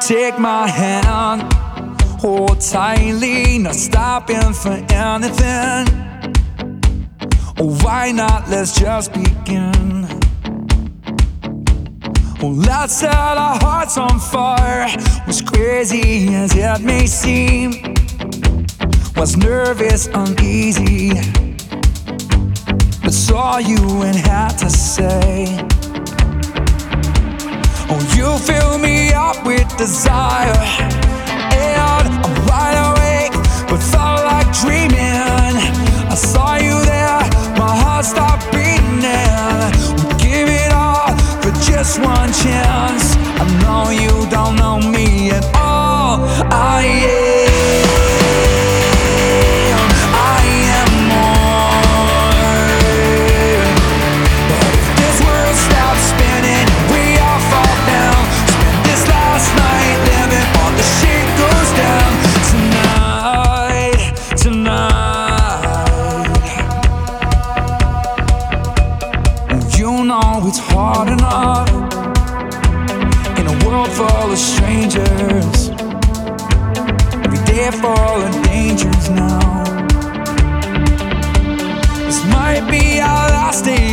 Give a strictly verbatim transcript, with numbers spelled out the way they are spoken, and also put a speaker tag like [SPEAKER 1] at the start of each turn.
[SPEAKER 1] Take my hand, hold tightly, not stopping for anything. Why not, let's just begin. Oh, let's set our hearts on fire. Was crazy as it may seem, was nervous, uneasy, but saw you and had to say, oh, you fill me up with desire, and I'm wide awake, but felt like dreaming. I saw you there, my heart stopped beating. We'll give it all for just one chance. I know you don't know me at all. I am, I am more. But if this world stops spinning, we all fall down. Spend this last night living while the shit goes down. Tonight, tonight. You know it's hard enough in a world full of strangers. Every day full of dangers now. This might be our last day